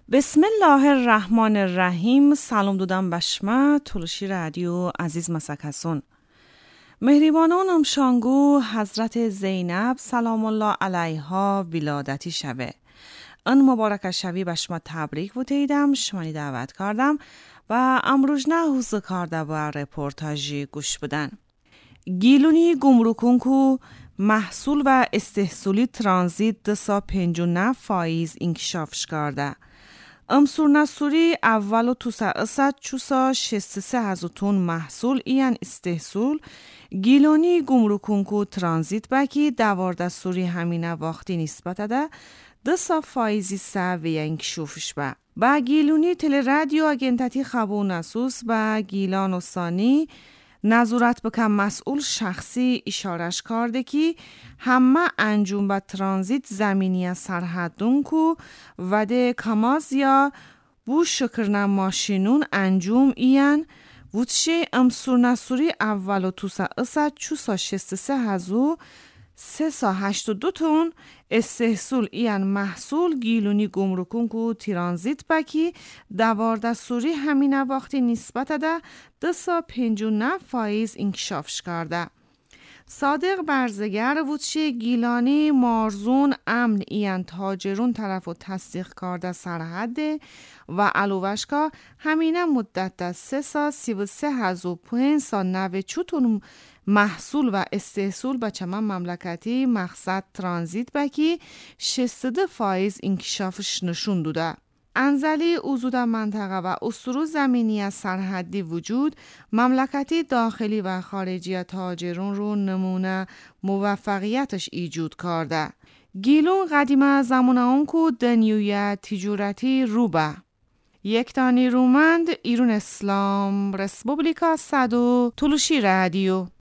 بسم الله الرحمن الرحیم. سلام دودم بشمه تلوشی رادیو عزیز مسکسون مهریبانانم شانگو حضرت زینب سلام الله علیها ولادتی شوه. ان مبارک شوی بشمه تبریک بودیدم شمانی دعوت کردم و امروز نه حوزه کرده و رپورتاجی گوش بدن. گیلونی گمرکون کو محصول و استحصولی ترانزیت 259% انکشافش کرده. امسور نسوری اولو توسا اسد چوسا 63 تون محصول این استحصول گیلونی گمرکون کو ترانزیت بکی 12 سوری همینه وقتی نسبت ده 2% سوی انکشافش با گیلونی تل رادیو اگنتاتی خبو نسوس با گیلان و ثانی نظارت بکن مسئول شخصی اشارش کرده که همه انجام با ترانزیت زمینی سرحدون کو و ده کماز یا بو شکرنه ماشینون انجام این وچه امسور نسوری اولو توسا اسد چوسا 63 382 تون استحصول این محصول گیلونی گمرکون کو ترانزیت بکی 12 سوری همینه وقتی نسبت ده 259% انکشافش کرده. صادق برزگر وچه گیلانی مارزون امن این تاجرون طرف و تصدیق کرده سرحده و علوشکا همینه مدت ده 333,590 تون محصول و استحصول با چمن مملکتی مقصد ترانزیت بکی 62% انکشافش نشون دوده. انزلی وجود منطقه و اسطور زمینی سرحدی وجود مملکتی داخلی و خارجی تاجرون رو نمونه موفقیتش ایجاد کرده. گیلون قدیمه زمان اون کو دنیوی تجارتی روبه. یک تانی رومند ایرون اسلام رسپوبلیکا صدو تلوشی رادیو